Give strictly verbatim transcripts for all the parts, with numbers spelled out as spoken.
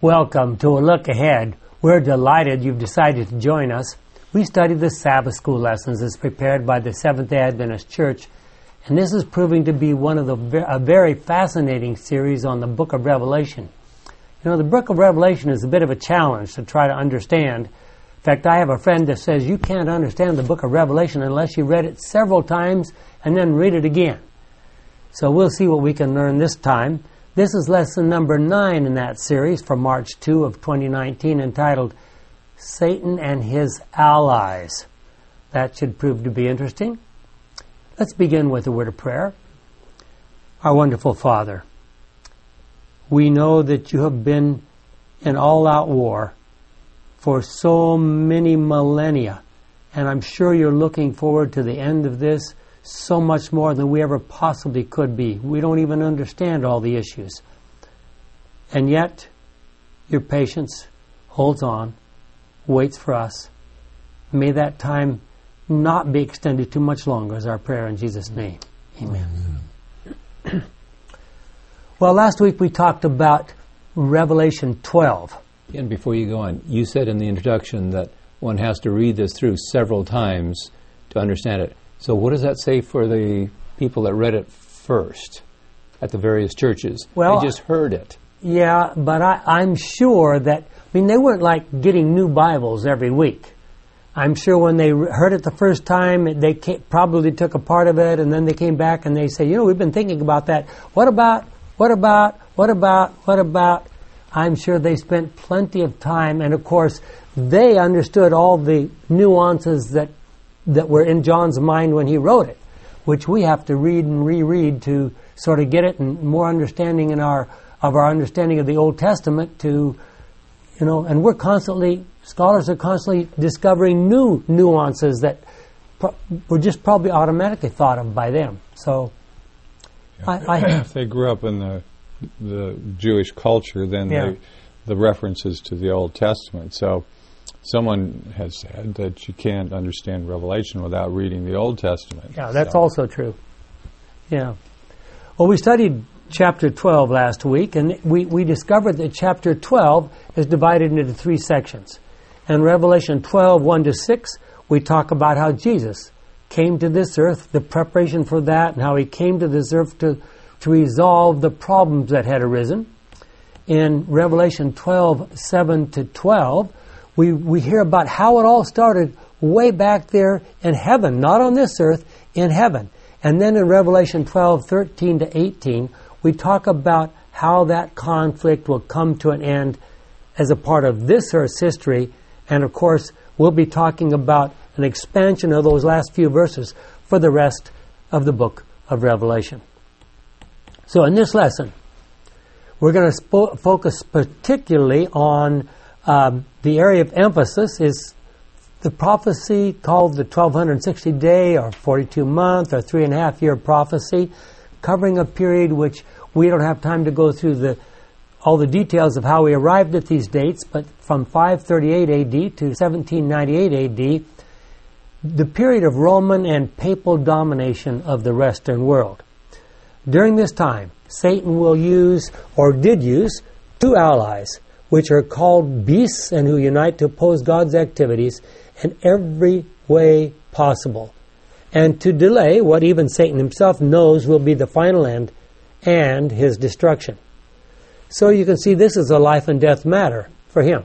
Welcome to A Look Ahead. We're delighted you've decided to join us. We study the Sabbath School lessons as prepared by the Seventh-day Adventist Church, and this is proving to be one of the a very fascinating series on the Book of Revelation. You know, the Book of Revelation is a bit of a challenge to try to understand. In fact, I have a friend that says you can't understand the Book of Revelation unless you read it several times and then read it again. So we'll see what we can learn this time. This is lesson number nine in that series for March second of twenty nineteen, entitled Satan and His Allies. That should prove to be interesting. Let's begin with a word of prayer. Our wonderful Father, we know that you have been in all-out war for so many millennia, and I'm sure you're looking forward to the end of this so much more than we ever possibly could be. We don't even understand all the issues. And yet, your patience holds on, waits for us. May that time not be extended too much longer, is our prayer in Jesus' name. Amen. Amen. Well, last week we talked about Revelation twelve. And before you go on, you said in the introduction that one has to read this through several times to understand it. So what does that say for the people that read it first at the various churches? Well, they just heard it. Yeah, but I, I'm sure that, I mean, they weren't like getting new Bibles every week. I'm sure when they heard it the first time, they came, probably took a part of it, and then they came back and they say, you know, we've been thinking about that. What about, what about, what about, what about? I'm sure they spent plenty of time, and of course, they understood all the nuances that that were in John's mind when he wrote it, which we have to read and reread to sort of get it and more understanding in our of our understanding of the Old Testament to, you know, and we're constantly, scholars are constantly discovering new nuances that pro- were just probably automatically thought of by them. So, yeah. I, I if they grew up in the the Jewish culture, then yeah. they, the references to the Old Testament. So someone has said that you can't understand Revelation without reading the Old Testament. Yeah, that's so. also true. Yeah. Well, we studied chapter twelve last week, and we, we discovered that chapter twelve is divided into three sections. In Revelation twelve, one to six, we talk about how Jesus came to this earth, the preparation for that, and how he came to this earth to, to resolve the problems that had arisen. In Revelation twelve, seven to twelve, We we hear about how it all started way back there in heaven, not on this earth, in heaven. And then in Revelation twelve, thirteen to eighteen, we talk about how that conflict will come to an end as a part of this earth's history. And of course, we'll be talking about an expansion of those last few verses for the rest of the book of Revelation. So in this lesson, we're going to spo- focus particularly on Um, the area of emphasis is the prophecy called the twelve sixty day or forty-two month or three and a half year prophecy, covering a period which we don't have time to go through the all the details of how we arrived at these dates, but from five thirty-eight A D to seventeen ninety-eight A D, the period of Roman and papal domination of the Western world. During this time, Satan will use, or did use, two allies, which are called beasts and who unite to oppose God's activities in every way possible, and to delay what even Satan himself knows will be the final end and his destruction. So you can see this is a life and death matter for him.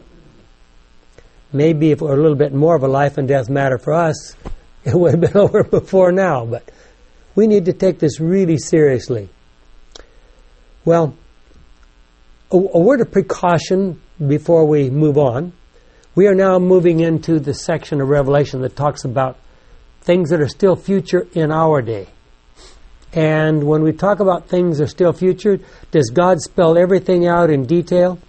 Maybe if it were a little bit more of a life and death matter for us, it would have been over before now, but we need to take this really seriously. Well, A, a word of precaution before we move on. We are now moving into the section of Revelation that talks about things that are still future in our day. And when we talk about things that are still future, does God spell everything out in detail?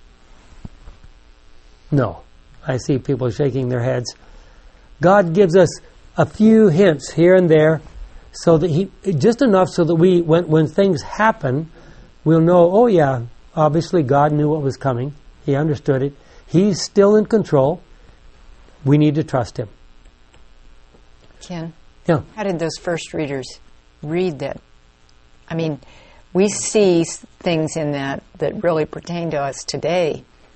No. I see people shaking their heads. God gives us a few hints here and there, so that he just enough so that we, when when things happen, we'll know, oh yeah, obviously, God knew what was coming. He understood it. He's still in control. We need to trust him. Ken? Yeah. How did those first readers read that? I mean, we see things in that that really pertain to us today.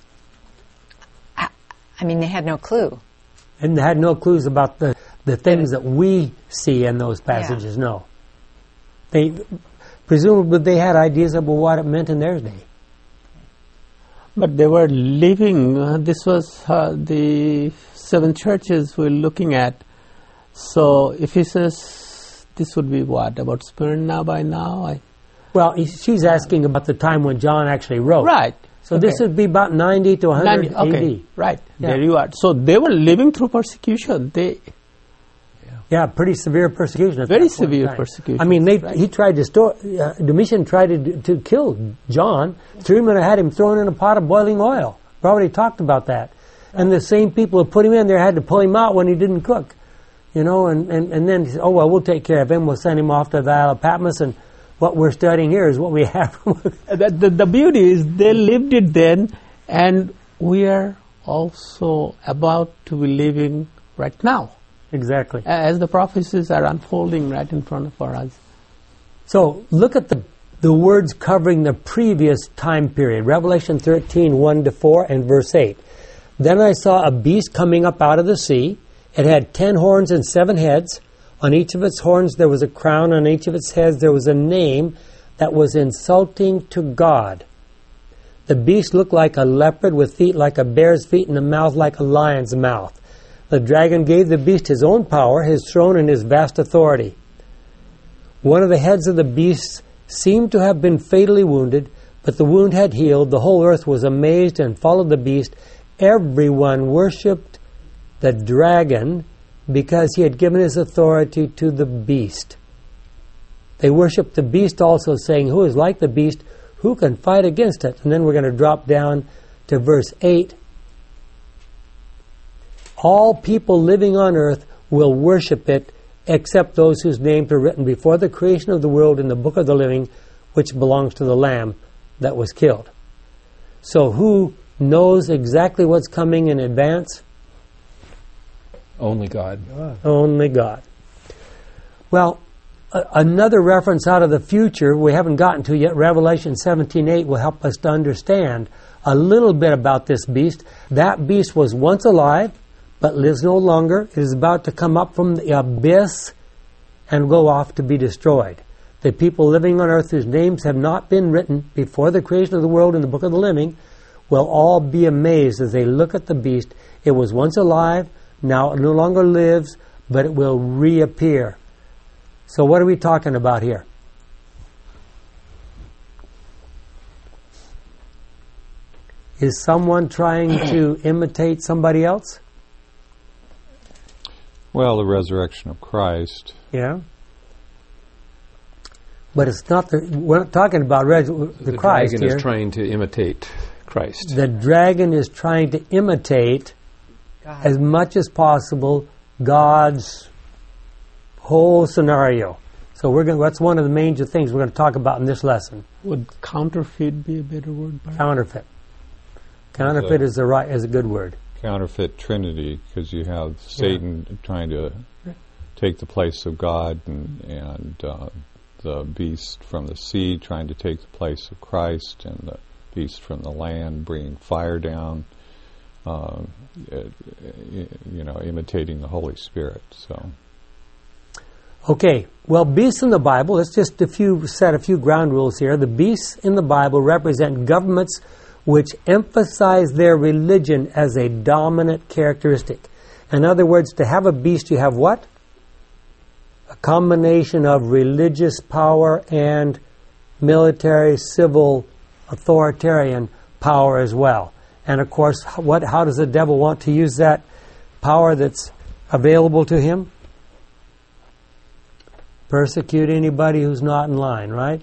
I mean, they had no clue. And they had no clues about the, the things that we see in those passages, Yeah. no. They presumably they had ideas about what it meant in their day. But they were living, uh, this was uh, the seven churches we're looking at. So if he says this would be what, about Smyrna by now? I, Well, he- she's asking about the time when John actually wrote. right. So this Okay. would be about ninety to one hundred ninety, okay, A D. right. Yeah. There you are. So they were living through persecution. They Yeah, pretty severe persecution. at Very that point in severe time. persecution, I mean, they, right. he tried to store. Uh, Domitian tried to, to kill John. Threw him and had him thrown in a pot of boiling oil. We already talked about that. And the same people who put him in there had to pull him out when he didn't cook. You know, and, and, and then he said, oh, well, we'll take care of him. We'll send him off to the Isle of Patmos, and what we're studying here is what we have. the, the, the beauty is they lived it then, and we are also about to be living right now, Exactly. as the prophecies are unfolding right in front of our eyes. So look at the the words covering the previous time period. Revelation thirteen, one to four and verse eight. Then I saw a beast coming up out of the sea. It had ten horns and seven heads. On each of its horns there was a crown. On each of its heads there was a name that was insulting to God. The beast looked like a leopard with feet like a bear's feet and a mouth like a lion's mouth. The dragon gave the beast his own power, his throne, and his vast authority. One of the heads of the beast seemed to have been fatally wounded, but the wound had healed. The whole earth was amazed and followed the beast. Everyone worshipped the dragon because he had given his authority to the beast. They worshipped the beast also, saying, who is like the beast? Who can fight against it? And then we're going to drop down to verse eight. All people living on earth will worship it, except those whose names are written before the creation of the world in the book of the living, which belongs to the Lamb that was killed. So who knows exactly what's coming in advance? Only God. Only God. Well, a- another reference out of the future we haven't gotten to yet, Revelation seventeen eight, will help us to understand a little bit about this beast. That beast was once alive, but lives no longer. It is about to come up from the abyss and go off to be destroyed. The people living on earth whose names have not been written before the creation of the world in the book of the living will all be amazed as they look at the beast. It was once alive, now it no longer lives, but it will reappear. So what are we talking about here? Is someone trying to imitate somebody else? Well, the resurrection of Christ. Yeah. But it's not the, we're not talking about res, the, The Christ dragon here. is trying to imitate Christ. The dragon is trying to imitate God. as much as possible God's whole scenario. So we're going. That's one of the major things we're going to talk about in this lesson. Would counterfeit be a better word? Byron? Counterfeit. Counterfeit So- is the right is a good word. Counterfeit Trinity, because you have Satan trying to take the place of God, and, and uh, the beast from the sea trying to take the place of Christ, and the beast from the land bringing fire down, uh, it, you know, imitating the Holy Spirit. So, Okay. Well, beasts in the Bible. Let's just a few set a few ground rules here. The beasts in the Bible represent governments which emphasize their religion as a dominant characteristic. In other words, to have a beast, you have what? A combination of religious power and military, civil, authoritarian power as well. And of course, what? How does the devil want to use that power that's available to him? Persecute anybody who's not in line, right?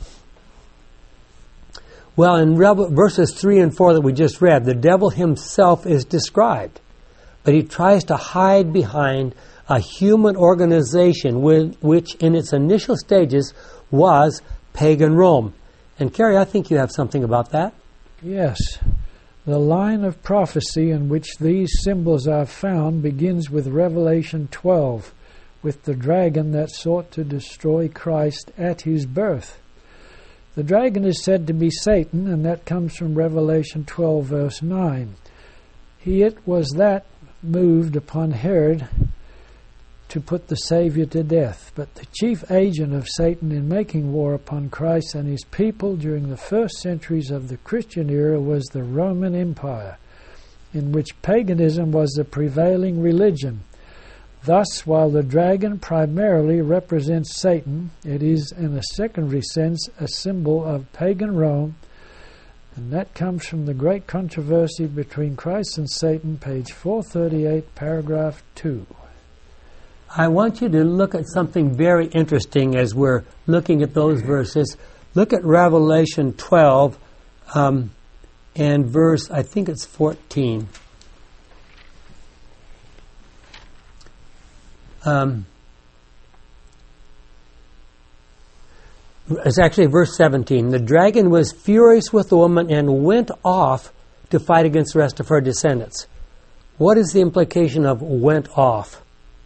Well, in Revel- verses three and four that we just read, the devil himself is described. But he tries to hide behind a human organization with, which in its initial stages was pagan Rome. And Carrie, I think you have something about that. Yes. The line of prophecy in which these symbols are found begins with Revelation twelve, with the dragon that sought to destroy Christ at his birth. The dragon is said to be Satan, and that comes from Revelation twelve, verse nine. He it was that moved upon Herod to put the Savior to death. But the chief agent of Satan in making war upon Christ and his people during the first centuries of the Christian era was the Roman Empire, in which paganism was the prevailing religion. Thus, while the dragon primarily represents Satan, it is in a secondary sense a symbol of pagan Rome, and that comes from the great controversy between Christ and Satan, page four thirty-eight, paragraph two. I want you to look at something very interesting as we're looking at those verses. Look at Revelation twelve um, and verse, I think it's fourteen. Um, it's actually verse seventeen. The dragon was furious with the woman and went off to fight against the rest of her descendants. What is the implication of went off?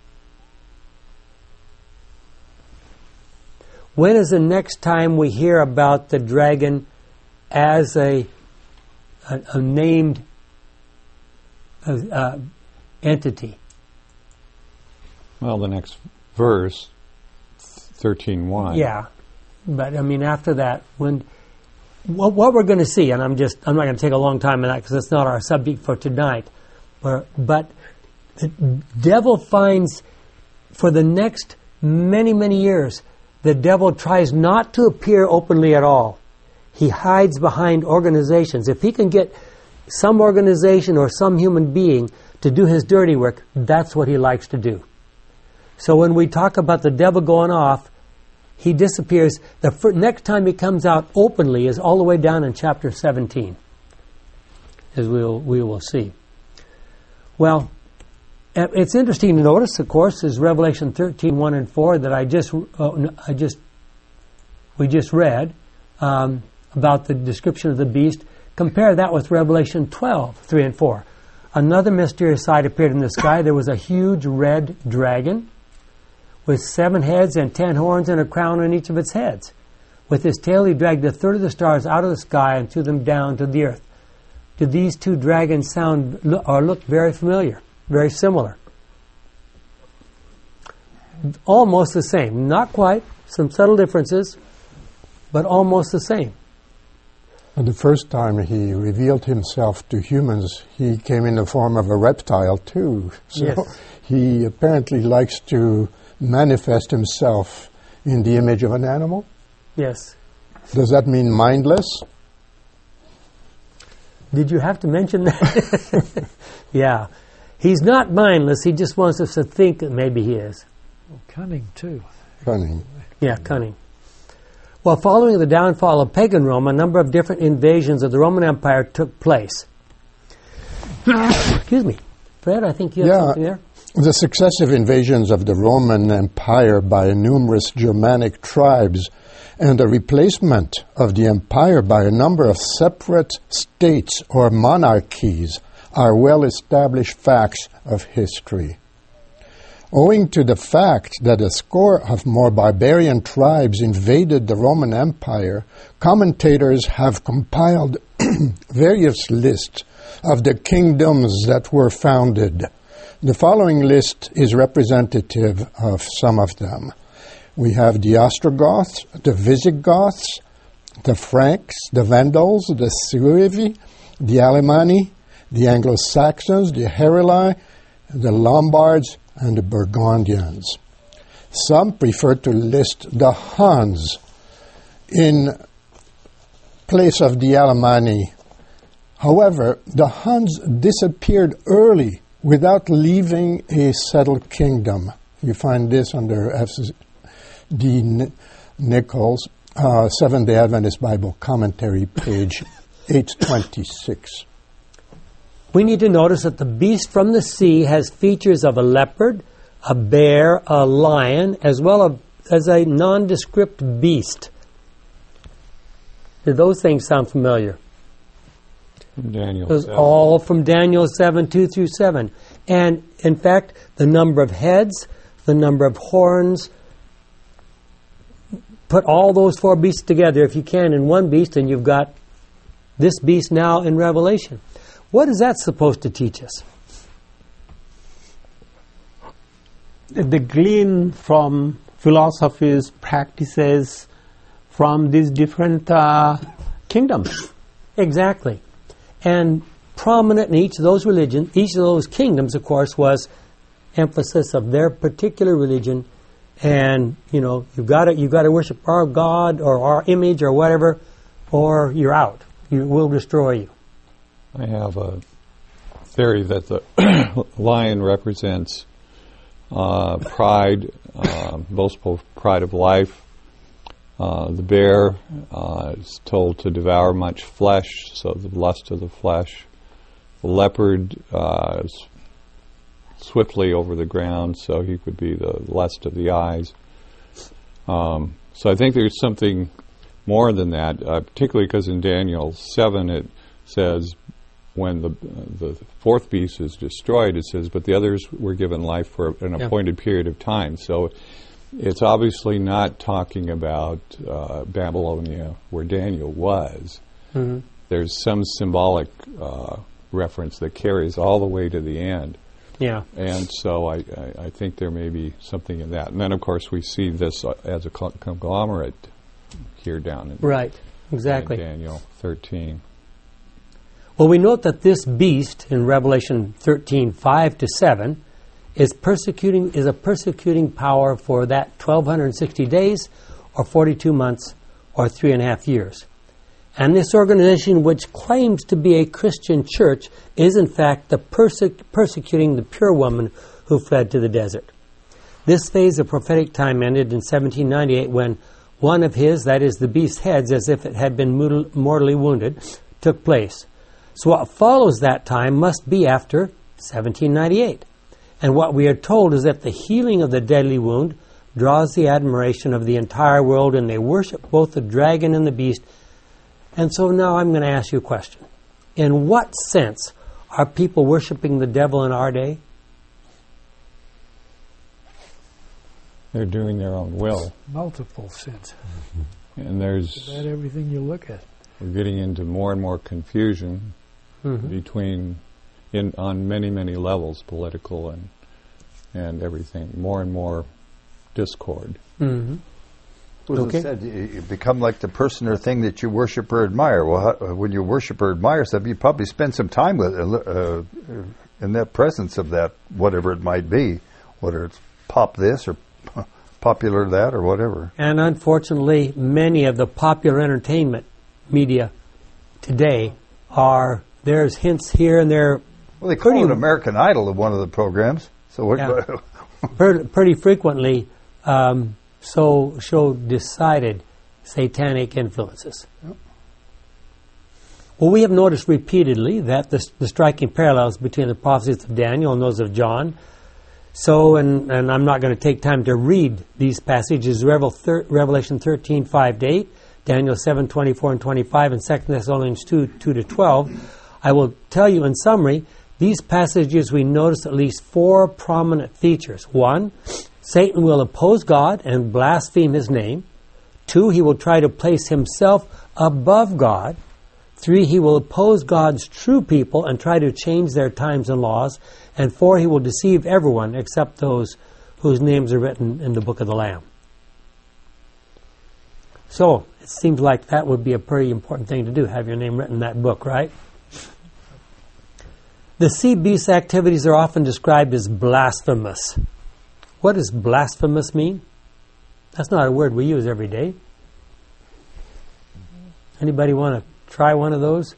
When is the next time we hear about the dragon as a, a, a named uh, uh, entity? Well, the next verse, thirteen one. Yeah, but I mean, after that, when what, what we're going to see, and I'm just I'm not going to take a long time on that because it's not our subject for tonight. But, but the devil finds for the next many many years, the devil tries not to appear openly at all. He hides behind organizations. If he can get some organization or some human being to do his dirty work, that's what he likes to do. So when we talk about the devil going off, he disappears. The fir- next time he comes out openly is all the way down in chapter seventeen, as we'll, we will see. Well, it's interesting to notice, of course, is Revelation thirteen, one and four that I just, uh, I just, we just read um, about the description of the beast. Compare that with Revelation twelve, three and four. Another mysterious sight appeared in the sky. There was a huge red dragon with seven heads and ten horns and a crown on each of its heads. With his tail he dragged a third of the stars out of the sky and threw them down to the earth. Do these two dragons sound or look very familiar? Very similar. Almost the same. Not quite. Some subtle differences, but almost the same. And the first time he revealed himself to humans, he came in the form of a reptile too. So yes. He apparently likes to manifest himself in the image of an animal. Yes. Does that mean mindless? Did you have to mention that? Yeah. He's not mindless. He just wants us to think that maybe he is. Oh, cunning too. Cunning. Yeah, cunning. Well, following the downfall of pagan Rome, a number of different invasions of the Roman Empire took place. Excuse me. Fred, I think you have Yeah. something there. The successive invasions of the Roman Empire by numerous Germanic tribes and the replacement of the empire by a number of separate states or monarchies are well-established facts of history. Owing to the fact that a score of more barbarian tribes invaded the Roman Empire, commentators have compiled various lists of the kingdoms that were founded. The following list is representative of some of them. We have the Ostrogoths, the Visigoths, the Franks, the Vandals, the Suevi, the Alemanni, the Anglo-Saxons, the Heruli, the Lombards, and the Burgundians. Some prefer to list the Huns in place of the Alemanni. However, the Huns disappeared early without leaving a settled kingdom. You find this under F D Nichols, uh, Seventh-day Adventist Bible Commentary, page eight twenty-six. We need to notice that the beast from the sea has features of a leopard, a bear, a lion, as well as a nondescript beast. Do those things sound familiar? Daniel Those seven. all from Daniel seven, two through seven. And, in fact, the number of heads, the number of horns, put all those four beasts together, if you can, in one beast, and you've got this beast now in Revelation. What is that supposed to teach us? They glean from philosophies, practices, from these different uh, kingdoms. Exactly. And prominent in each of those religions, each of those kingdoms, of course, was emphasis of their particular religion. And, you know, you've got to, you've got to worship our God or our image or whatever, or you're out. You will destroy you. I have a theory that the lion represents uh, pride, uh, boastful pride of life. Uh, the bear uh, is told to devour much flesh, so the lust of the flesh. The leopard uh, is swiftly over the ground, so he could be the lust of the eyes. Um, so I think there's something more than that, uh, particularly because in Daniel seven it says when the the fourth beast is destroyed, it says, but the others were given life for an yeah. appointed period of time. So it's obviously not talking about uh, Babylonia, where Daniel was. Mm-hmm. There's some symbolic uh, reference that carries all the way to the end. Yeah. And so I, I, I think there may be something in that. And then, of course, we see this uh, as a conglomerate here down in, right. exactly. in Daniel thirteen. Well, we note that this beast in Revelation thirteen, five to seven is persecuting is a persecuting power for that twelve sixty days or forty-two months or three and a half years. And this organization, which claims to be a Christian church, is in fact the perse- persecuting the pure woman who fled to the desert. This phase of prophetic time ended in seventeen ninety-eight when one of his, that is the beast's heads, as if it had been mortally wounded, took place. So what follows that time must be after seventeen ninety-eight. And what we are told is that the healing of the deadly wound draws the admiration of the entire world, and they worship both the dragon and the beast. And so now I'm going to ask you a question. In what sense are people worshiping the devil in our day? They're doing their own will. Multiple sense. And there's... About everything you look at. We're getting into more and more confusion mm-hmm. between, in on many, many levels, political and and everything. More and more discord. Mm-hmm. Well, okay. Said, you become like the person or thing that you worship or admire. Well, how, when you worship or admire something, you probably spend some time with uh, in that presence of that, whatever it might be, whether it's pop this or popular that or whatever. And unfortunately, many of the popular entertainment media today are, there's hints here and there. Well, they call it American Idol of one of the programs. So what? Yeah. Pretty frequently. Um, so show decided satanic influences. Yep. Well, we have noticed repeatedly that the, the striking parallels between the prophecies of Daniel and those of John. So, and, and I'm not going to take time to read these passages, Revel thir- Revelation thirteen, five to eight, Daniel seven, twenty-four and twenty-five, and Second Thessalonians two, two to twelve. I will tell you in summary, these passages we notice at least four prominent features. One, Satan will oppose God and blaspheme his name. Two, he will try to place himself above God. Three, he will oppose God's true people and try to change their times and laws. And four, he will deceive everyone except those whose names are written in the book of the Lamb. So, it seems like that would be a pretty important thing to do, have your name written in that book, right? The sea beast activities are often described as blasphemous. What does blasphemous mean? That's not a word we use every day. Anybody want to try one of those?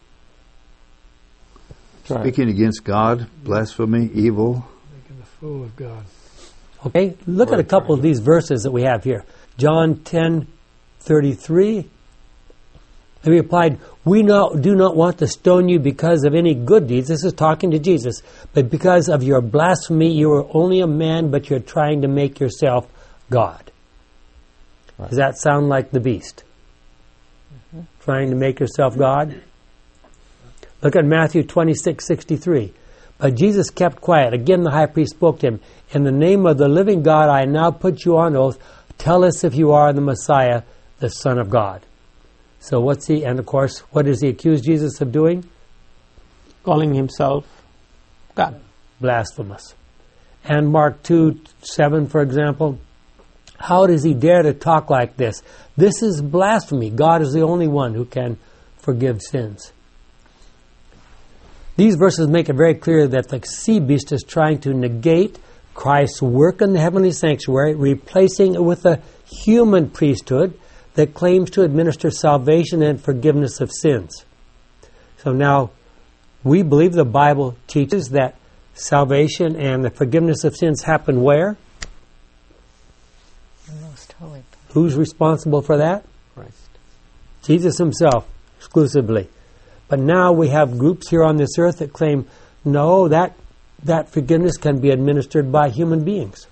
Try. Speaking against God, blasphemy, evil. Making a fool of God. Okay, look at a couple of these verses that we have here. John ten thirty-three. He replied, we not, do not want to stone you because of any good deeds. This is talking to Jesus. But because of your blasphemy, you are only a man, but you're trying to make yourself God. Right. Does that sound like the beast? Mm-hmm. Trying to make yourself God? Look at Matthew twenty-six sixty-three. But Jesus kept quiet. Again the high priest spoke to him. In the name of the living God, I now put you on oath. Tell us if you are the Messiah, the Son of God. So what's he, and of course, what does he accuse Jesus of doing? calling himself God. Blasphemous. And Mark two seven, for example, how does he dare to talk like this? This is blasphemy. God is the only one who can forgive sins. These verses make it very clear that the sea beast is trying to negate Christ's work in the heavenly sanctuary, replacing it with a human priesthood that claims to administer salvation and forgiveness of sins. So now, we believe the Bible teaches that salvation and the forgiveness of sins happen where? Most holy. Who's responsible for that? Christ. Jesus himself, exclusively. But now we have groups here on this earth that claim, no, that, that forgiveness can be administered by human beings.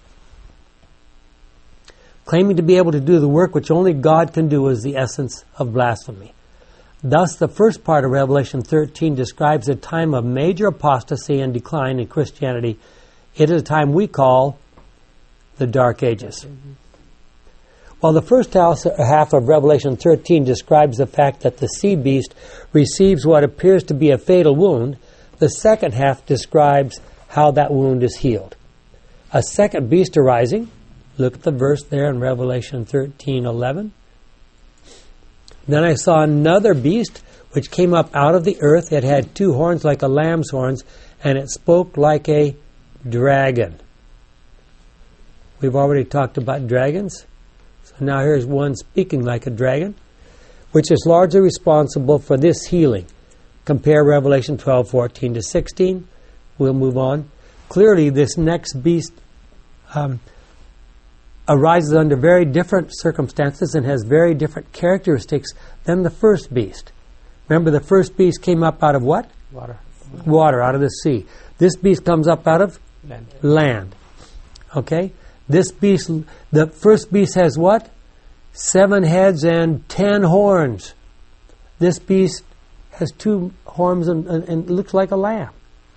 Claiming to be able to do the work which only God can do is the essence of blasphemy. Thus, the first part of Revelation thirteen describes a time of major apostasy and decline in Christianity. It is a time we call the Dark Ages. Mm-hmm. While the first half of Revelation thirteen describes the fact that the sea beast receives what appears to be a fatal wound, the second half describes how that wound is healed. A second beast arising, look at the verse there in Revelation thirteen eleven. Then I saw another beast which came up out of the earth. It had two horns like a lamb's horns, and it spoke like a dragon. We've already talked about dragons. So now here's one speaking like a dragon, which is largely responsible for this healing. Compare Revelation twelve fourteen to sixteen. We'll move on. Clearly, this next beast um, arises under very different circumstances and has very different characteristics than the first beast. Remember, the first beast came up out of what? Water. Water, out of the sea. This beast comes up out of Land. Land. Okay? This beast, the first beast has what? Seven heads and ten horns. This beast has two horns and, and, and looks like a lamb.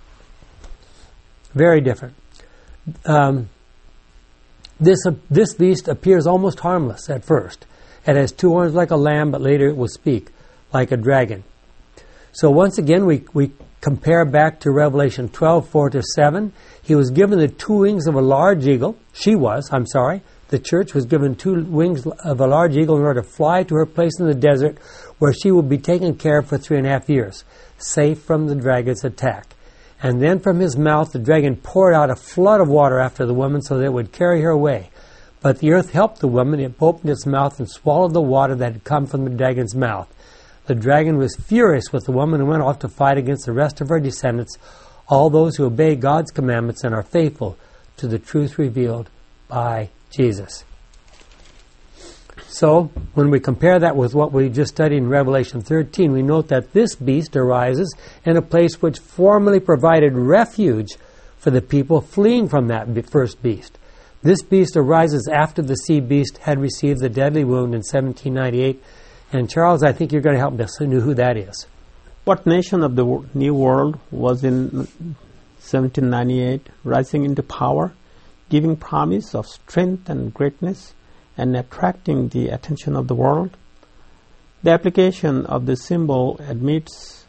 Very different. Um, this, uh, this beast appears almost harmless at first. It has two horns like a lamb, but later it will speak like a dragon. So once again, we, we compare back to Revelation twelve four to seven. He was given the two wings of a large eagle. She was, I'm sorry. The church was given two wings of a large eagle in order to fly to her place in the desert where she will be taken care of for three and a half years, safe from the dragon's attack. And then from his mouth the dragon poured out a flood of water after the woman so that it would carry her away. But the earth helped the woman. It opened its mouth and swallowed the water that had come from the dragon's mouth. The dragon was furious with the woman and went off to fight against the rest of her descendants, all those who obey God's commandments and are faithful to the truth revealed by Jesus. So, when we compare that with what we just studied in Revelation thirteen, we note that this beast arises in a place which formerly provided refuge for the people fleeing from that first beast. This beast arises after the sea beast had received the deadly wound in seventeen ninety-eight. And Charles, I think you're going to help us know who that is. What nation of the New World was in seventeen ninety-eight rising into power, giving promise of strength and greatness, and attracting the attention of the world? The application of the symbol admits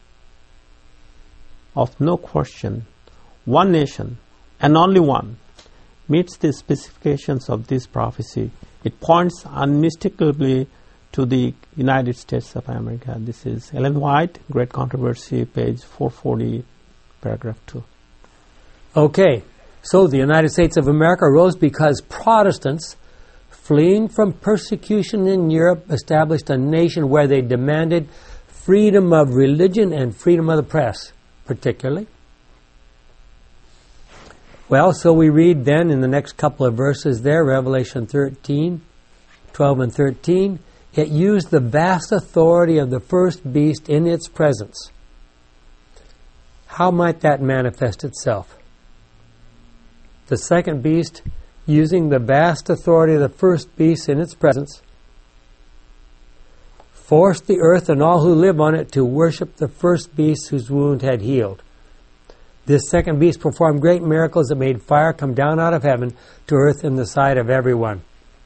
of no question. One nation, and only one, meets the specifications of this prophecy. It points unmistakably to the United States of America. This is Ellen White, Great Controversy, page four forty, paragraph two. Okay, so the United States of America arose because Protestants, fleeing from persecution in Europe, established a nation where they demanded freedom of religion and freedom of the press, particularly. Well, so we read then in the next couple of verses there, Revelation thirteen, twelve and thirteen, it used the vast authority of the first beast in its presence. How might that manifest itself? The second beast, using the vast authority of the first beast in its presence, forced the earth and all who live on it to worship the first beast whose wound had healed. This second beast performed great miracles that made fire come down out of heaven to earth in the sight of everyone.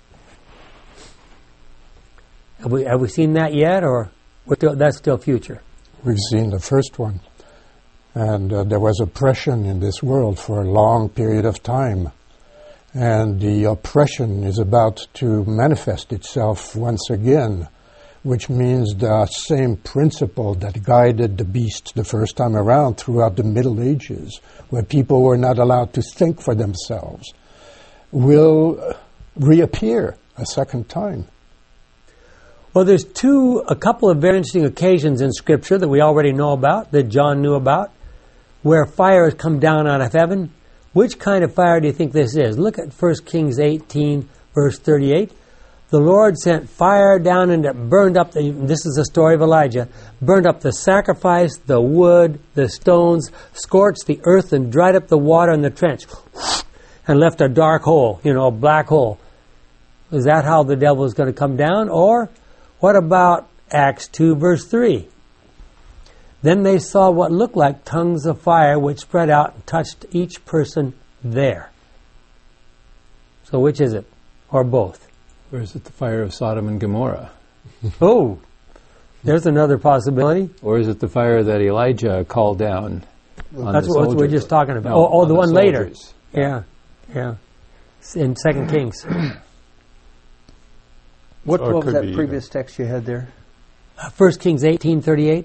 Have we, have we seen that yet, or we're still, that's still future? We've seen the first one. And uh, there was oppression in this world for a long period of time. And the oppression is about to manifest itself once again, which means the same principle that guided the beast the first time around throughout the Middle Ages, where people were not allowed to think for themselves, will reappear a second time. Well, there's two, a couple of very interesting occasions in Scripture that we already know about, that John knew about, where fire has come down out of heaven. Which kind of fire do you think this is? Look at First Kings eighteen, verse thirty-eight. The Lord sent fire down and it burned up, the, this is the story of Elijah, burned up the sacrifice, the wood, the stones, scorched the earth and dried up the water in the trench, and left a dark hole, you know, a black hole. Is that how the devil is going to come down? Or what about Acts two, verse three? Then they saw what looked like tongues of fire which spread out and touched each person there. So which is it? Or both? Or is it the fire of Sodom and Gomorrah? Oh, there's another possibility. Or is it the fire that Elijah called down on That's the what soldiers? we're just talking about. No, oh, oh on the one later. soldiers. Yeah, yeah. In Second Kings. What, Or it what was could that be previous text you had there? Uh, First Kings eighteen thirty-eight.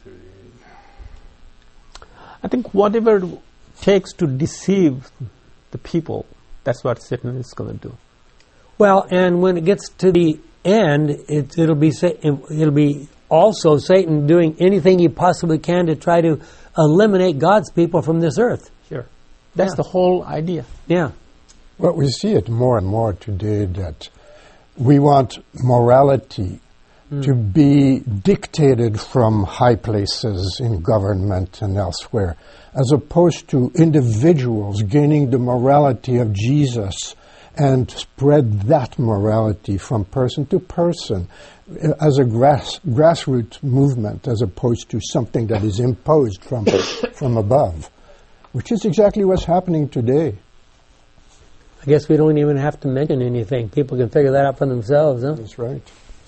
I think whatever it takes to deceive the people, that's what Satan is going to do. Well, and when it gets to the end, it, it'll be sa- it'll be also Satan doing anything he possibly can to try to eliminate God's people from this earth. Sure. That's Yeah. the whole idea. Yeah. Well, we see it more and more today that we want morality mm. to be dictated from high places in government and elsewhere, as opposed to individuals gaining the morality of Jesus and spread that morality from person to person as a grass, grassroots movement, as opposed to something that is imposed from, from above, which is exactly what's happening today. I guess we don't even have to mention anything. People can figure that out for themselves, huh? That's right.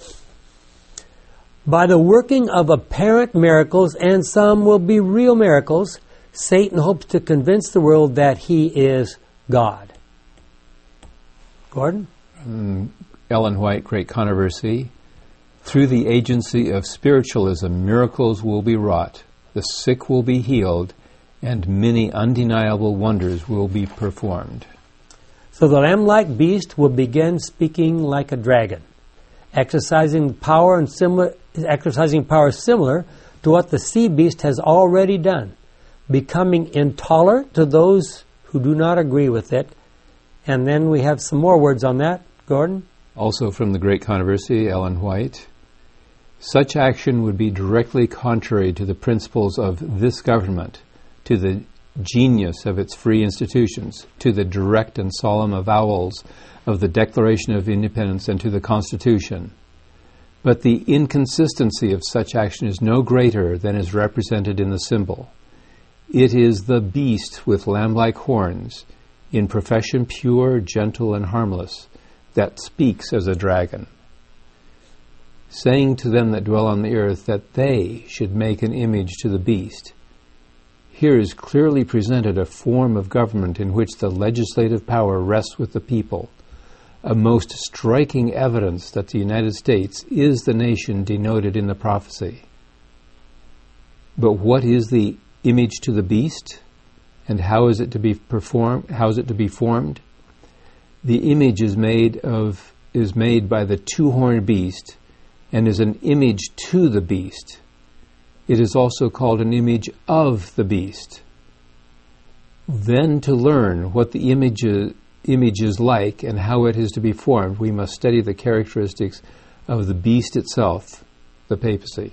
By the working of apparent miracles, and some will be real miracles, Satan hopes to convince the world that he is God. Gordon? Um, Ellen White, Great Controversy. Through the agency of spiritualism, miracles will be wrought, the sick will be healed, and many undeniable wonders will be performed. So the lamb-like beast will begin speaking like a dragon, exercising power and similar, exercising power similar to what the sea beast has already done, becoming intolerant to those who do not agree with it. And then we have some more words on that. Gordon? Also from the Great Controversy, Ellen White. Such action would be directly contrary to the principles of this government, to the genius of its free institutions, to the direct and solemn avowals of the Declaration of Independence and to the Constitution. But the inconsistency of such action is no greater than is represented in the symbol. It is the beast with lamb-like horns, in profession pure, gentle, and harmless, that speaks as a dragon, saying to them that dwell on the earth that they should make an image to the beast. Here is clearly presented a form of government in which the legislative power rests with the people, a most striking evidence that the United States is the nation denoted in the prophecy. But what is the image to the beast? And how is it to be performed? How is it to be formed? The image is made of is made by the two-horned beast, and is an image to the beast. It is also called an image of the beast. Then, to learn what the image is, image is like and how it is to be formed, we must study the characteristics of the beast itself, the papacy.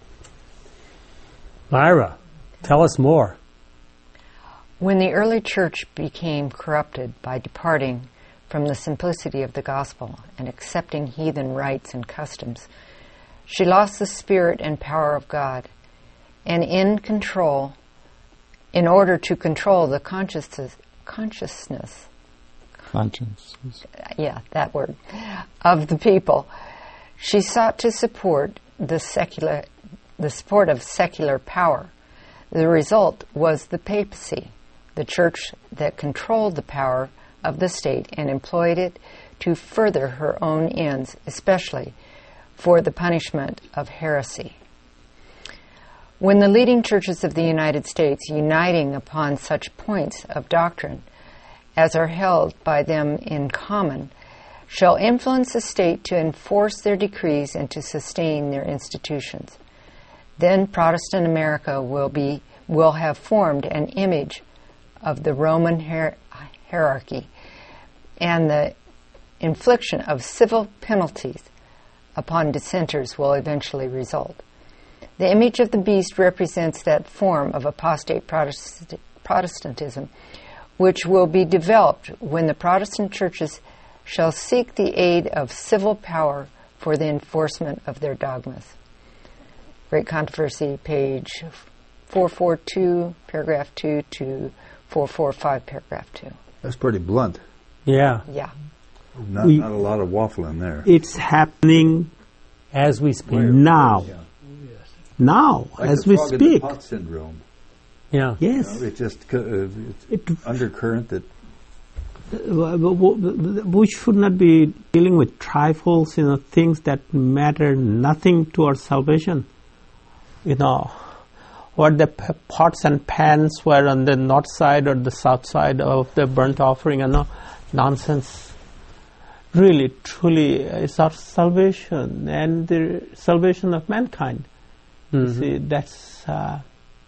Myra, tell us more. When the early church became corrupted by departing from the simplicity of the gospel and accepting heathen rites and customs, she lost the spirit and power of God, and in control, in order to control the consciousness, consciousness, Conscience. yeah, that word, of the people, she sought to support the secular, the support of secular power. The result was the papacy, the church that controlled the power of the state and employed it to further her own ends, especially for the punishment of heresy. When the leading churches of the United States, uniting upon such points of doctrine as are held by them in common, shall influence the state to enforce their decrees and to sustain their institutions, then Protestant America will be will have formed an image of the Roman hier- hierarchy, and the infliction of civil penalties upon dissenters will eventually result. The image of the beast represents that form of apostate Protestant- Protestantism which will be developed when the Protestant churches shall seek the aid of civil power for the enforcement of their dogmas. Great Controversy, page four forty-two, paragraph two to four forty-five, paragraph two. That's pretty blunt. Yeah. Yeah. Not, We- not a lot of waffling there. It's happening As we speak. now. Yeah. Now, Like as the we frog in the speak. pot syndrome. Yeah. Yes. It's just uh, it's It, undercurrent that we should not be dealing with trifles, you know, things that matter nothing to our salvation. You know, what the p- pots and pans were on the north side or the south side of the burnt offering, you know, nonsense. Really, truly, it's our salvation and the salvation of mankind. You Mhm. see, that's uh,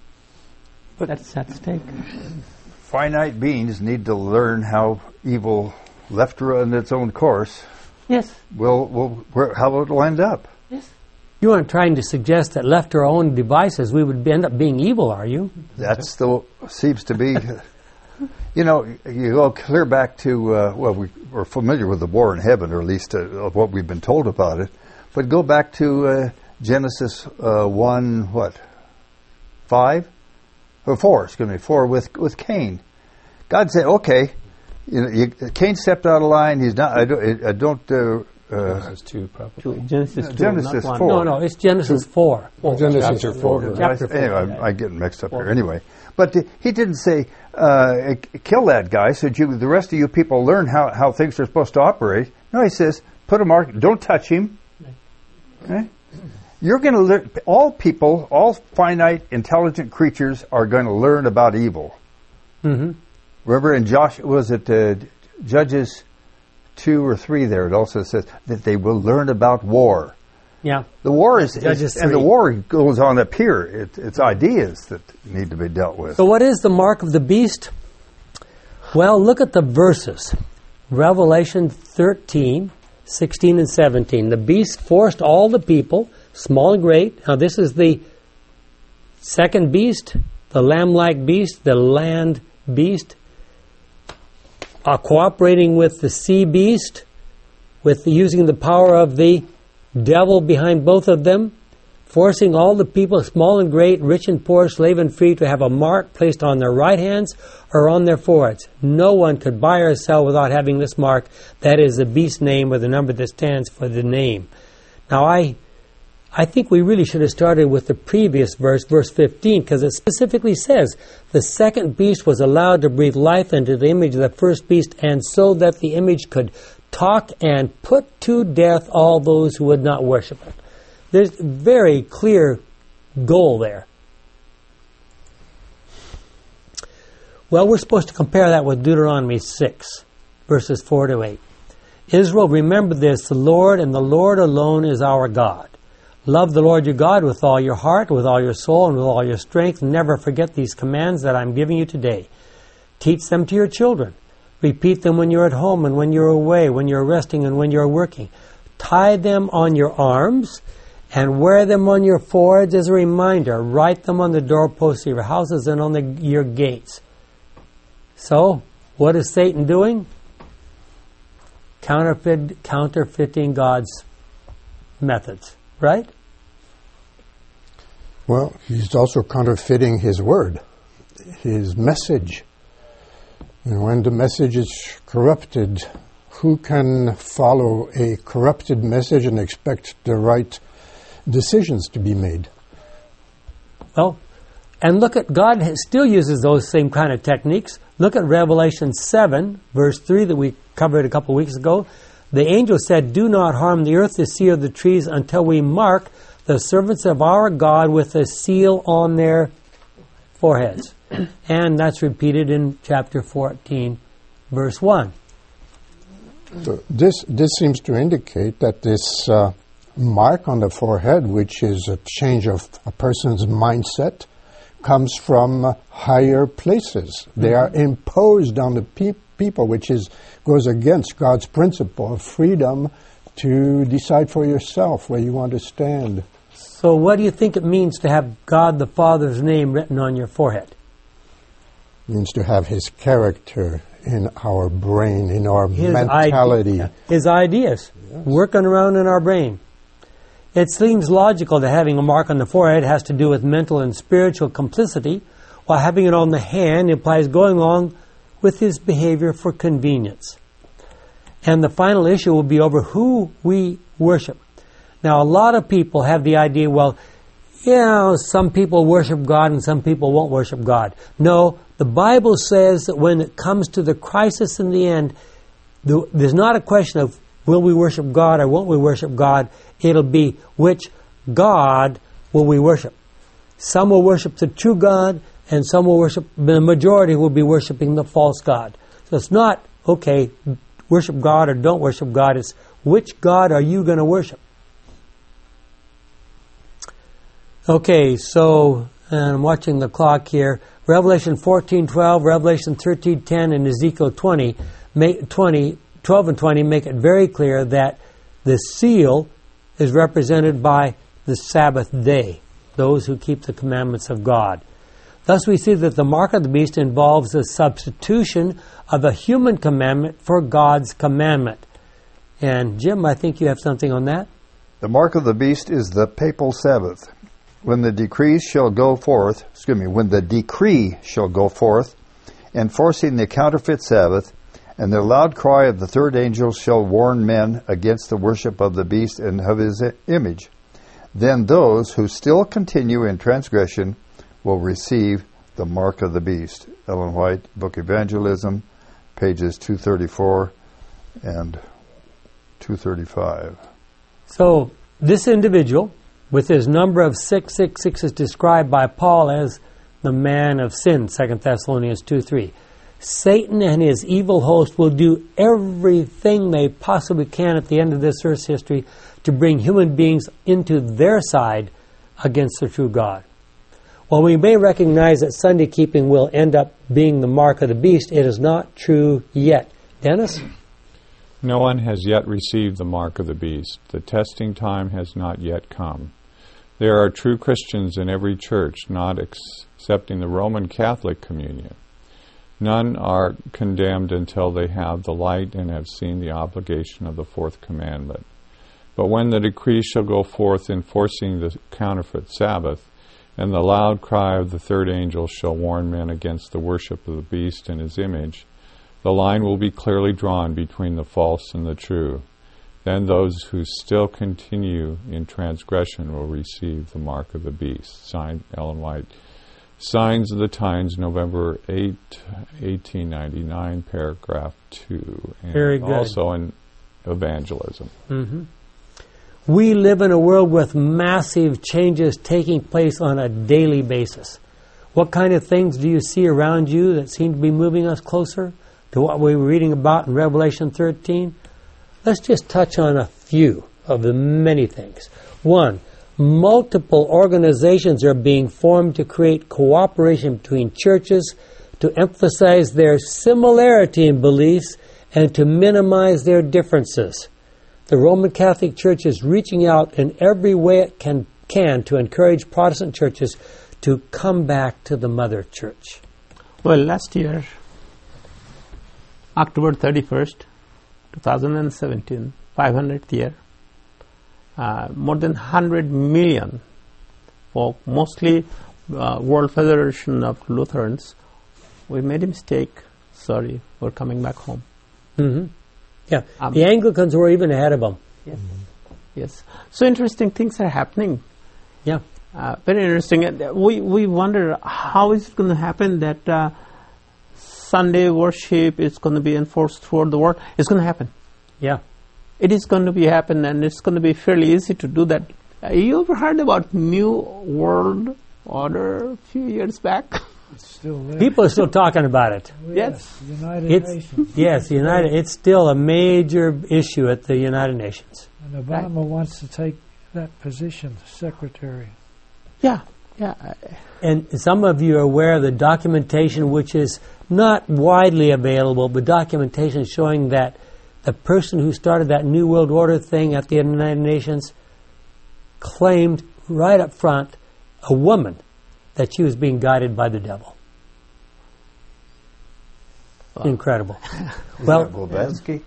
that's at stake. finite beings need to learn how evil, left on its own course, Yes. will will where, how it'll end up. Yes. You aren't trying to suggest that left to our own devices we would end up being evil, are you? That's the seems to be. You know, you go clear back to uh, well, we, we're familiar with the war in heaven, or at least uh, of what we've been told about it. But go back to uh, Genesis uh, one, what five or four? Excuse me, four with with Cain. God said, "Okay, you know, you, Cain stepped out of line. He's not. I don't. I don't uh, uh, Genesis two, probably. Two. Genesis two, Genesis not one. four. No, no, it's Genesis four. Well, Genesis Chapter four. four. Chapter four. Anyway, I'm, I'm getting mixed up here. Anyway, but uh, he didn't say uh, kill that guy so that you, the rest of you people learn how, how things are supposed to operate. No, he says put a mark. Don't touch him. Okay? You're going to learn. All people, all finite, intelligent creatures are going to learn about evil. Mm-hmm. Remember in Josh, was it uh, Judges two or three? There it also says that they will learn about war. Yeah. The war is, Judges is and the three. war goes on up here. It, it's ideas that need to be dealt with. So what is the mark of the beast? Well, look at the verses. Revelation thirteen, sixteen, and seventeen. The beast forced all the people, small and great. Now this is the second beast, the lamb-like beast, the land beast, uh, cooperating with the sea beast, with the, using the power of the devil behind both of them, forcing all the people, small and great, rich and poor, slave and free, to have a mark placed on their right hands or on their foreheads. No one could buy or sell without having this mark. That is the beast name, or the number that stands for the name. Now, I I think we really should have started with the previous verse, verse fifteen, because it specifically says, the second beast was allowed to breathe life into the image of the first beast, and so that the image could talk and put to death all those who would not worship it. There's a very clear goal there. Well, we're supposed to compare that with Deuteronomy six, verses four to eight. Israel, remember this, the Lord and the Lord alone is our God. Love the Lord your God with all your heart, with all your soul, and with all your strength. Never forget these commands that I'm giving you today. Teach them to your children. Repeat them when you're at home and when you're away, when you're resting and when you're working. Tie them on your arms and wear them on your foreheads as a reminder. Write them on the doorposts of your houses and on the, your gates. So, what is Satan doing? Counterfeit, counterfeiting God's methods, right? Well, he's also counterfeiting his word, his message. You know, when the message is corrupted, who can follow a corrupted message and expect the right decisions to be made? Well, And look at, God still uses those same kind of techniques. Look at Revelation seven, verse three that we covered a couple of weeks ago. The angel said, "Do not harm the earth, the sea, or the trees until we mark the servants of our God with a seal on their foreheads." And that's repeated in chapter fourteen, verse one. So this this seems to indicate that this uh, mark on the forehead, which is a change of a person's mindset, comes from uh, higher places. Mm-hmm. They are imposed on the pe- people, which is goes against God's principle of freedom to decide for yourself where you want to stand. So what do you think it means to have God the Father's name written on your forehead? It means to have His character in our brain, in our his mentality. Idea, his ideas yes. working around in our brain. It seems logical that having a mark on the forehead has to do with mental and spiritual complicity, while having it on the hand implies going along with his behavior for convenience. And the final issue will be over who we worship. Now, a lot of people have the idea, well, you know, some people worship God and some people won't worship God. No, the Bible says that when it comes to the crisis in the end, there's not a question of will we worship God or won't we worship God. It'll be which God will we worship. Some will worship the true God and some will worship, the majority will be worshiping the false God. So it's not, okay, worship God or don't worship God. It's which God are you going to worship? Okay, so and I'm watching the clock here. Revelation fourteen twelve, Revelation thirteen ten, and Ezekiel twenty, make, twenty, twelve and twenty make it very clear that the seal is represented by the Sabbath day, those who keep the commandments of God. Thus we see that the mark of the beast involves the substitution of a human commandment for God's commandment. And Jim, I think you have something on that? The mark of the beast is the papal Sabbath. When the decrees shall go forth, excuse me, when the decree shall go forth, enforcing the counterfeit Sabbath, and the loud cry of the third angel shall warn men against the worship of the beast and of his image, then those who still continue in transgression will receive the mark of the beast. Ellen White, Book Evangelism, pages two thirty-four and two thirty-five. So, this individual, with his number of six six six, is described by Paul as the man of sin, Second Thessalonians two three. Satan and his evil host will do everything they possibly can at the end of this earth's history to bring human beings into their side against the true God. While we may recognize that Sunday keeping will end up being the mark of the beast, it is not true yet. Dennis? No one has yet received the mark of the beast. The testing time has not yet come. There are true Christians in every church, not excepting the Roman Catholic communion. None are condemned until they have the light and have seen the obligation of the fourth commandment. But when the decree shall go forth enforcing the counterfeit Sabbath, and the loud cry of the third angel shall warn men against the worship of the beast and his image, the line will be clearly drawn between the false and the true. Then those who still continue in transgression will receive the mark of the beast. Signed, Ellen White. Signs of the Times, November eighth, eighteen ninety-nine, paragraph two. And very good. Also in Evangelism. Mm-hmm. We live in a world with massive changes taking place on a daily basis. What kind of things do you see around you that seem to be moving us closer to what we were reading about in Revelation thirteen? Let's just touch on a few of the many things. One, multiple organizations are being formed to create cooperation between churches to emphasize their similarity in beliefs and to minimize their differences. The Roman Catholic Church is reaching out in every way it can, can to encourage Protestant churches to come back to the Mother Church. Well, last year, October thirty-first, twenty seventeen, five hundredth year, uh, more than one hundred million folk, mostly uh, World Federation of Lutherans, we made a mistake. Sorry, we're coming back home. Mm-hmm. Yeah, um, the Anglicans were even ahead of them. Yes. Yes. So interesting things are happening. Yeah. Uh, very interesting. Uh, We we wonder how is it going to happen that uh, Sunday worship is going to be enforced throughout the world. It's going to happen. Yeah. It is going to be happen, and it's going to be fairly easy to do that. Uh, you ever heard about New World Order a few years back? It's still there. People are still talking about it. Oh, Yes. United It's Nations. yes, United. It's still a major issue at the United Nations. And Obama wants to take that position, secretary. Yeah, yeah. uh, And some of you are aware of the documentation, which is not widely available, but documentation showing that the person who started that New World Order thing at the United Nations claimed right up front, a woman, that she was being guided by the devil. Wow. Incredible. Is Well, that Blavatsky?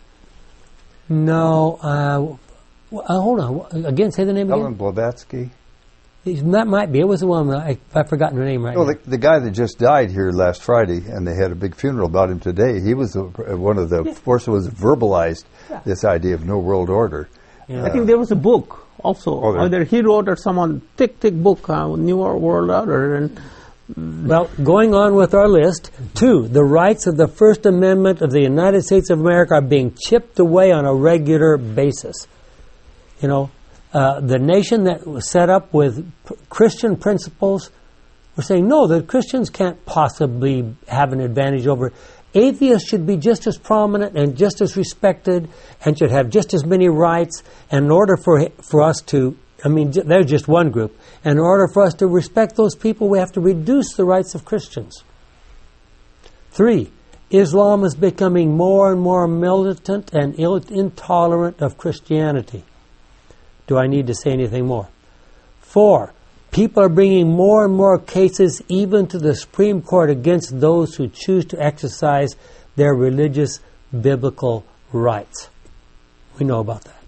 no, uh, w- uh, hold on. Again, say the name Helen again. Blavatsky? That might be. It was the woman. I, I've forgotten her name right Well, now. the, the guy that just died here last Friday, and they had a big funeral about him today, he was the, uh, one of the first was verbalized this idea of no world order. Yeah. I think there was a book also. Oh, there- Either he wrote or someone, thick, thick book, uh, New World Order. And Well, going on with our list, two, the rights of the First Amendment of the United States of America are being chipped away on a regular basis. You know, uh, the nation that was set up with p- Christian principles, we're saying, no, the Christians can't possibly have an advantage over. Atheists should be just as prominent and just as respected and should have just as many rights. And in order for for us to, I mean, j- they're just one group. And in order for us to respect those people, we have to reduce the rights of Christians. Three, Islam is becoming more and more militant and ill- intolerant of Christianity. Do I need to say anything more? Four, people are bringing more and more cases even to the Supreme Court against those who choose to exercise their religious biblical rights. We know about that.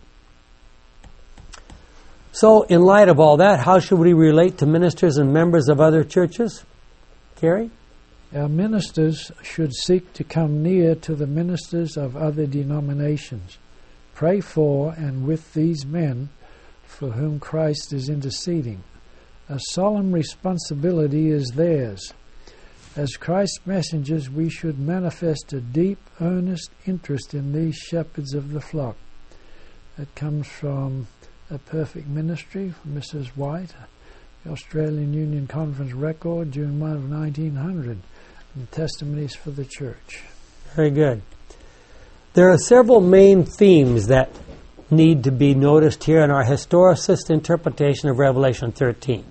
So, in light of all that, how should we relate to ministers and members of other churches? Carrie? Our ministers should seek to come near to the ministers of other denominations. Pray for and with these men for whom Christ is interceding. A solemn responsibility is theirs. As Christ's messengers, we should manifest a deep, earnest interest in these shepherds of the flock. That comes from A Perfect Ministry from Missus White, the Australian Union Conference record, June first of nineteen hundred, and Testimonies for the Church. Very good. There are several main themes that need to be noticed here in our historicist interpretation of Revelation thirteen.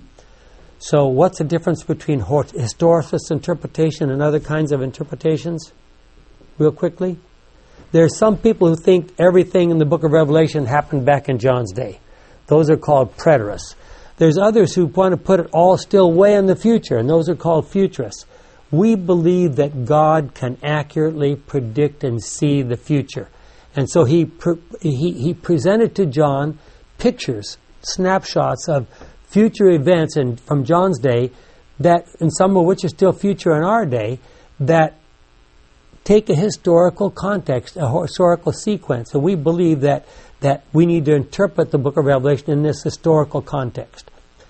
So what's the difference between historicist interpretation and other kinds of interpretations? Real quickly. There are some people who think everything in the book of Revelation happened back in John's day. Those are called preterists. There's others who want to put it all still way in the future, and those are called futurists. We believe that God can accurately predict and see the future. And so he, pre- he, he presented to John pictures, snapshots of future events in, from John's day, that, and some of which are still future in our day, that take a historical context, a historical sequence. So we believe that, that we need to interpret the book of Revelation in this historical context.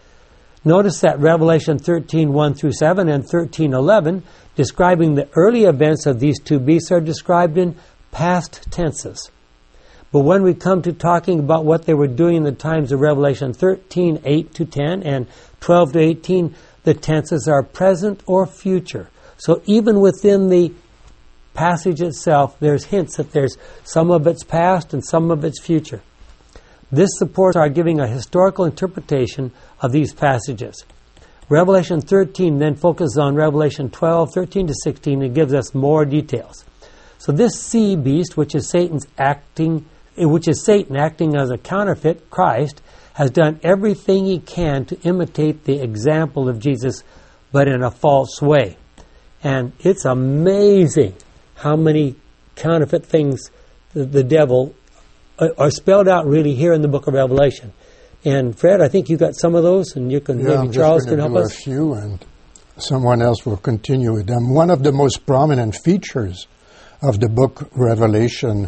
Notice that Revelation thirteen, one through seven and thirteen, eleven, describing the early events of these two beasts, are described in past tenses. But when we come to talking about what they were doing in the times of Revelation thirteen, eight to ten and twelve to eighteen, the tenses are present or future. So even within the passage itself, there's hints that there's some of it's past and some of it's future. This supports our giving a historical interpretation of these passages. Revelation thirteen then focuses on Revelation twelve, thirteen to sixteen, and gives us more details. So this sea beast, which is Satan's acting, which is Satan acting as a counterfeit, Christ, has done everything he can to imitate the example of Jesus, but in a false way. And it's amazing how many counterfeit things the, the devil uh, are spelled out really here in the book of Revelation. And Fred, I think you got some of those, and you can Yeah, maybe I'm Charles just can going help to do us. a few, and someone else will continue with them. One of the most prominent features of the book Revelation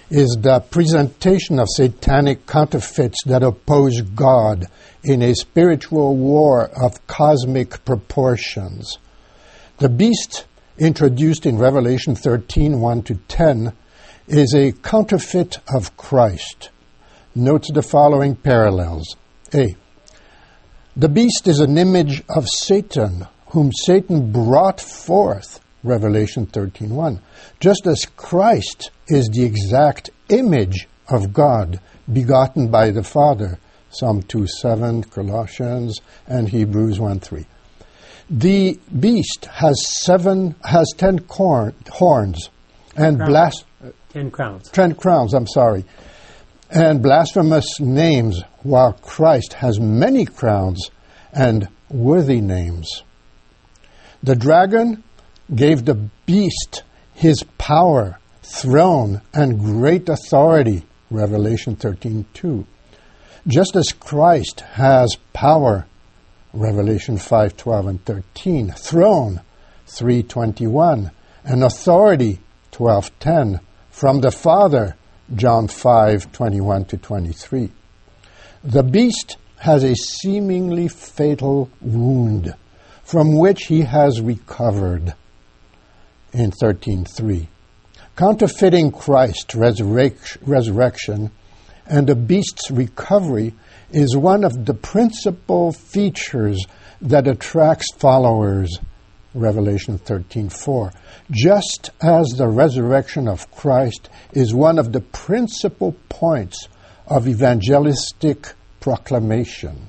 is the presentation of satanic counterfeits that oppose God in a spiritual war of cosmic proportions. The beast introduced in Revelation thirteen, one to ten, is a counterfeit of Christ. Note the following parallels. A. The beast is an image of Satan, whom Satan brought forth, Revelation thirteen, one, just as Christ is the exact image of God, begotten by the Father, Psalm two, seven, Colossians, and Hebrews one, three. The beast has seven, has ten corn, horns, and blas- ten crowns. Ten crowns, I'm sorry, and blasphemous names, while Christ has many crowns and worthy names. The dragon gave the beast his power, throne, and great authority, Revelation thirteen, two. Just as Christ has power, Revelation five, twelve, and thirteen, throne, three, twenty-one, and authority, twelve, ten, from the Father, John five, twenty-one to twenty-three. The beast has a seemingly fatal wound from which he has recovered in thirteen, three. Counterfeiting Christ's resurrec- resurrection and the beast's recovery is one of the principal features that attracts followers, Revelation thirteen, four, just as the resurrection of Christ is one of the principal points of evangelistic proclamation.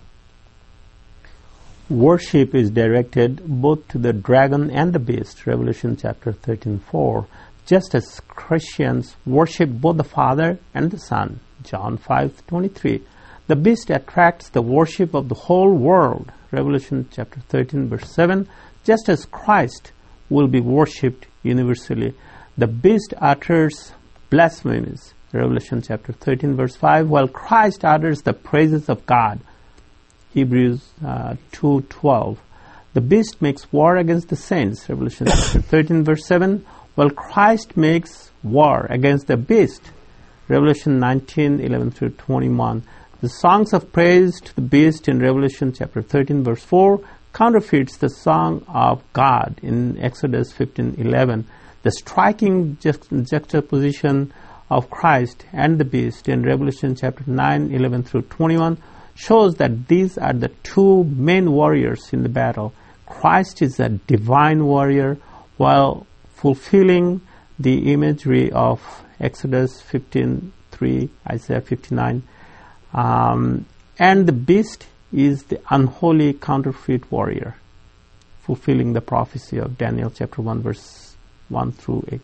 Worship is directed both to the dragon and the beast, Revelation chapter thirteen, four, just as Christians worship both the Father and the Son, John five, twenty-three. The beast attracts the worship of the whole world, Revelation chapter thirteen, verse seven, just as Christ will be worshipped universally. The beast utters blasphemies, Revelation chapter thirteen, verse five, while Christ utters the praises of God, Hebrews uh, two, twelve. The beast makes war against the saints, Revelation chapter thirteen, verse seven, while Christ makes war against the beast, Revelation nineteen, eleven through twenty-one. The songs of praise to the beast in Revelation chapter thirteen, verse four, counterfeits the song of God in Exodus fifteen, eleven. The striking juxt- juxtaposition of Christ and the beast in Revelation chapter nine, eleven through twenty-one shows that these are the two main warriors in the battle. Christ is a divine warrior while fulfilling the imagery of Exodus fifteen, three, Isaiah fifty-nine. Um, and the beast is the unholy counterfeit warrior, fulfilling the prophecy of Daniel chapter one, verse one through eight.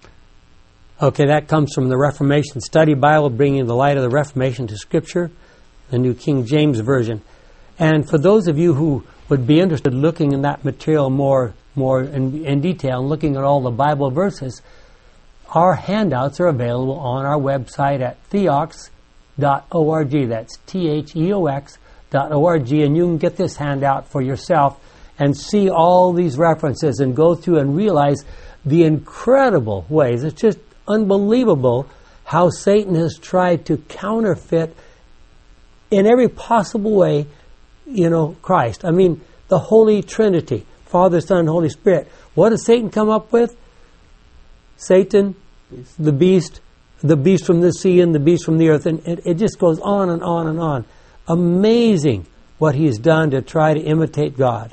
Okay, that comes from the Reformation Study Bible, bringing the light of the Reformation to Scripture, the New King James Version. And for those of you who would be interested in looking in that material more, more in, in detail, and looking at all the Bible verses, our handouts are available on our website at theox dot org. That's T H E O X dot org, and you can get this handout for yourself and see all these references and go through and realize the incredible ways. It's just unbelievable how Satan has tried to counterfeit in every possible way, you know, Christ. I mean, the Holy Trinity, Father, Son, Holy Spirit. What does Satan come up with? Satan, the beast, the beast from the sea and the beast from the earth. And it, it just goes on and on and on. Amazing what he has done to try to imitate God.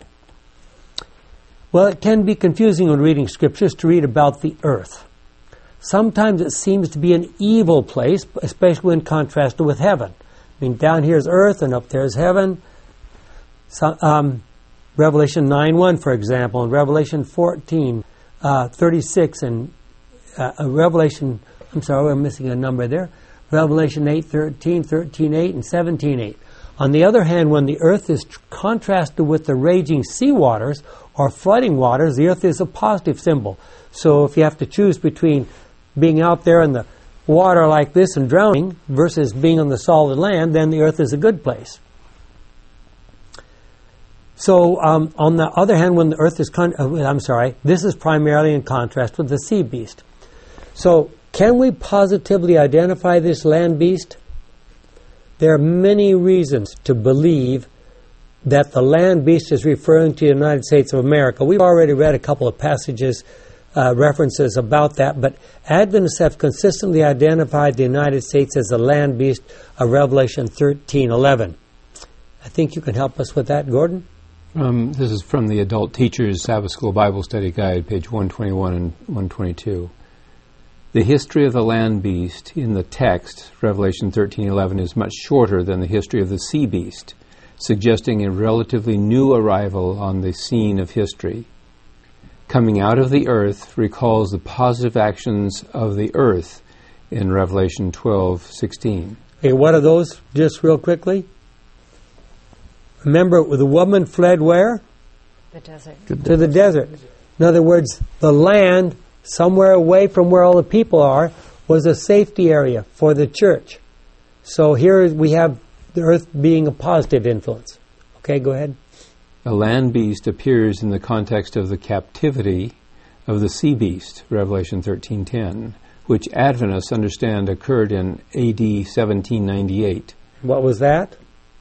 Well, it can be confusing when reading scriptures to read about the earth. Sometimes it seems to be an evil place, especially when contrasted with heaven. I mean, down here is earth and up there is heaven. So, um, Revelation nine one, for example, and Revelation fourteen, uh, thirty-six, and uh, Revelation, I'm sorry, we're missing a number there. Revelation eight thirteen, thirteen eight, and seventeen eight. On the other hand, when the earth is tr- contrasted with the raging sea waters or flooding waters, the earth is a positive symbol. So if you have to choose between being out there in the water like this and drowning versus being on the solid land, then the earth is a good place. So um, on the other hand, when the earth is, con- uh, I'm sorry, this is primarily in contrast with the sea beast. So can we positively identify this land beast? There are many reasons to believe that the land beast is referring to the United States of America. We've already read a couple of passages, uh, references about that, but Adventists have consistently identified the United States as the land beast of Revelation thirteen eleven. I think you can help us with that, Gordon? Um, this is from the Adult Teachers Sabbath School Bible Study Guide, page one twenty-one and one twenty-two. The history of the land beast in the text, Revelation thirteen eleven, is much shorter than the history of the sea beast, suggesting a relatively new arrival on the scene of history. Coming out of the earth recalls the positive actions of the earth in Revelation twelve sixteen. Okay, what are those, just real quickly? Remember, the woman fled where? The desert. To the desert. In other words, the land, somewhere away from where all the people are, was a safety area for the church. So here we have the earth being a positive influence. Okay, go ahead. The land beast appears in the context of the captivity of the sea beast, Revelation thirteen ten, which Adventists understand occurred in A D seventeen ninety-eight. What was that?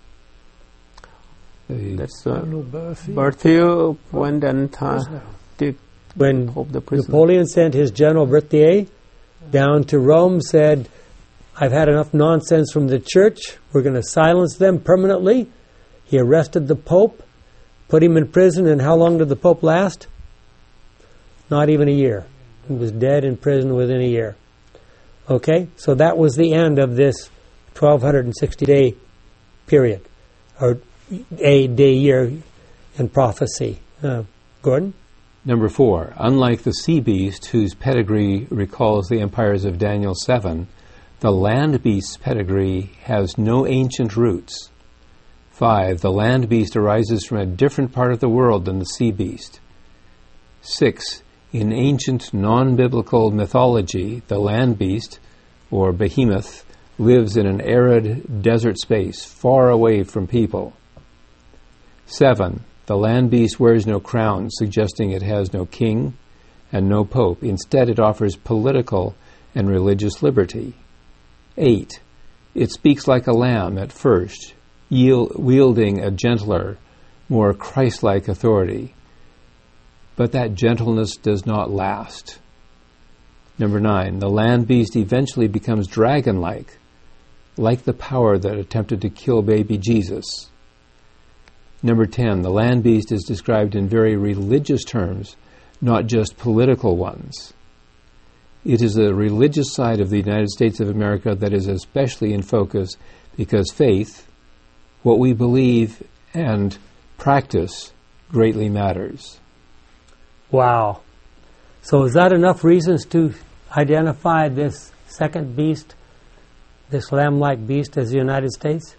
The That's uh, Berthier. Berthier went and uh, did When Pope the prisoner. Napoleon sent his general Berthier down to Rome, said, I've had enough nonsense from the church. We're going to silence them permanently. He arrested the Pope, put him in prison, and how long did the Pope last? Not even a year. He was dead in prison within a year. Okay, so that was the end of this twelve sixty day period, or a day year in prophecy. Uh, Gordon? Number four, unlike the sea beast, whose pedigree recalls the empires of Daniel seven, the land beast's pedigree has no ancient roots. Five, the land beast arises from a different part of the world than the sea beast. Six, in ancient non-biblical mythology, the land beast, or behemoth, lives in an arid desert space far away from people. Seven, the land beast wears no crown, suggesting it has no king and no pope. Instead, it offers political and religious liberty. Eight, it speaks like a lamb at first, yield, wielding a gentler, more Christ-like authority. But that gentleness does not last. Number nine, the land beast eventually becomes dragon-like, like the power that attempted to kill baby Jesus. Number ten, the land beast is described in very religious terms, not just political ones. It is the religious side of the United States of America that is especially in focus because faith, what we believe and practice, greatly matters. Wow. So is that enough reasons to identify this second beast, this lamb-like beast, as the United States?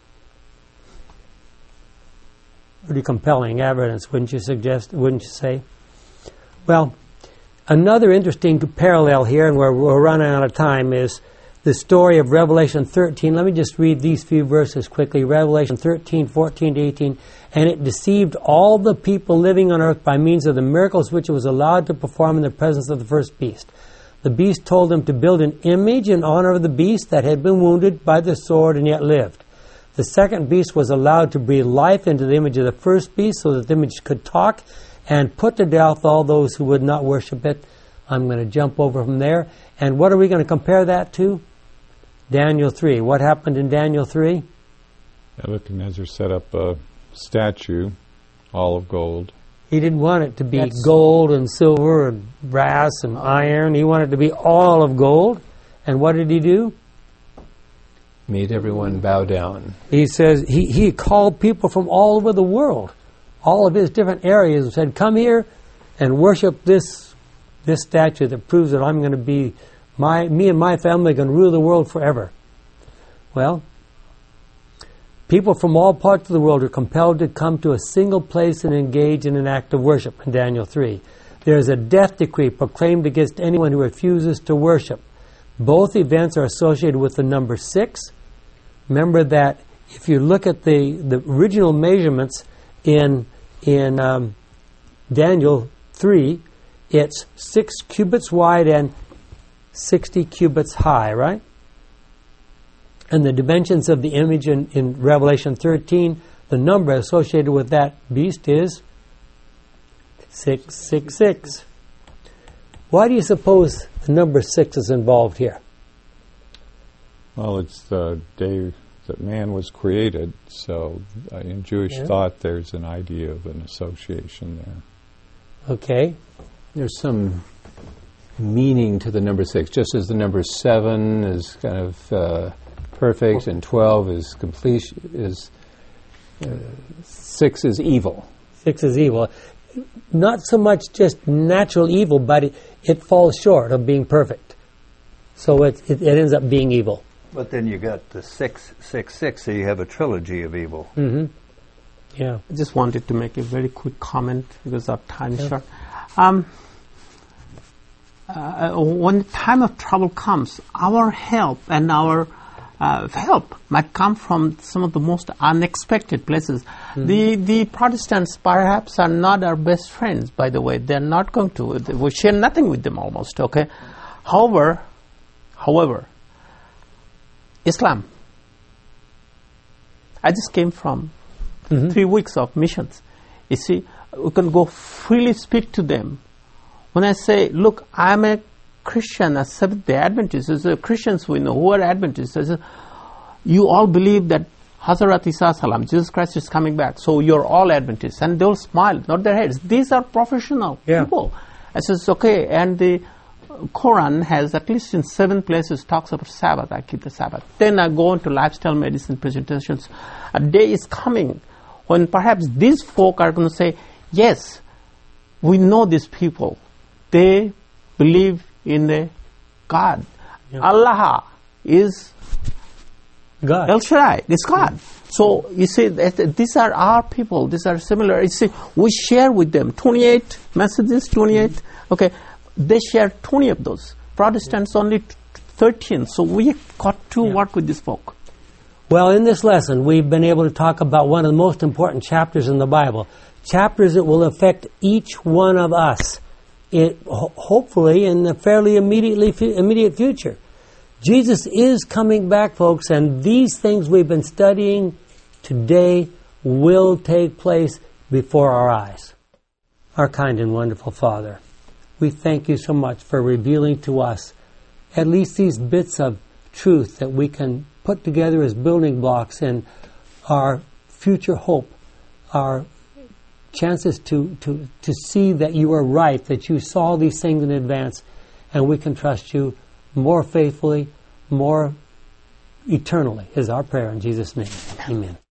Pretty compelling evidence, wouldn't you suggest, wouldn't you say? Well, another interesting parallel here, and we're, we're running out of time, is the story of Revelation thirteen. Let me just read these few verses quickly. Revelation thirteen, fourteen to eighteen. And it deceived all the people living on earth by means of the miracles which it was allowed to perform in the presence of the first beast. The beast told them to build an image in honor of the beast that had been wounded by the sword and yet lived. The second beast was allowed to breathe life into the image of the first beast so that the image could talk and put to death all those who would not worship it. I'm going to jump over from there. And what are we going to compare that to? Daniel three. What happened in Daniel three? Nebuchadnezzar set up a statue, all of gold. He didn't want it to be That's gold and silver and brass and iron. He wanted it to be all of gold. And what did he do? Made everyone bow down. He says he, he called people from all over the world, all of his different areas, and said, come here and worship this this statue that proves that I'm going to be, my me and my family are going to rule the world forever. Well, people from all parts of the world are compelled to come to a single place and engage in an act of worship in Daniel three. There is a death decree proclaimed against anyone who refuses to worship. Both events are associated with the number six. Remember that if you look at the, the original measurements in in um, Daniel three, it's six cubits wide and sixty cubits high, right? And the dimensions of the image in, in Revelation thirteen, the number associated with that beast is six six six. Why do you suppose the number six is involved here? Well, it's the day that man was created, so uh, in Jewish yeah. thought there's an idea of an association there. Okay. There's some meaning to the number six, just as the number seven is kind of uh, perfect and twelve is completion, is uh, six is evil. Six is evil. Not so much just natural evil, but it, it falls short of being perfect. So it, it, it ends up being evil. But then you got the six six six, so you have a trilogy of evil. Mm-hmm. Yeah. I just wanted to make a very quick comment because our time is yeah. short. Um, uh, when the time of trouble comes, our help and our uh, help might come from some of the most unexpected places. Mm-hmm. The the Protestants perhaps are not our best friends, by the way. They're not going to. We share nothing with them almost, okay? However, however, Islam. I just came from mm-hmm. three weeks of missions. You see, we can go freely speak to them. When I say, look, I'm a Christian, a Seventh-day Adventist, as a Christians we know who are Adventists, as a, you all believe that Hazrat Isa Salam, Jesus Christ is coming back, so you're all Adventists. And they'll smile, nod their heads. These are professional yeah. people. I says, okay, and the Quran has at least in seven places talks about Sabbath. I keep the Sabbath. Then I go into lifestyle medicine presentations. A day is coming when perhaps these folk are going to say, yes, we know these people. They believe in the God. Yeah. Allah is God. El Shaddai. It's God. So you see, these are our people. These are similar. You see, we share with them twenty-eight messages, twenty-eight. Mm-hmm. Okay. They share twenty of those. Protestants yeah. only thirteen. So we got to yeah. work with these folk. Well, in this lesson, we've been able to talk about one of the most important chapters in the Bible. Chapters that will affect each one of us, it, ho- hopefully in the fairly immediately fu- immediate future. Jesus is coming back, folks, and these things we've been studying today will take place before our eyes. Our kind and wonderful Father, we thank you so much for revealing to us at least these bits of truth that we can put together as building blocks in our future hope, our chances to, to, to see that you are right, that you saw these things in advance, and we can trust you more faithfully, more eternally, is our prayer in Jesus' name. Amen.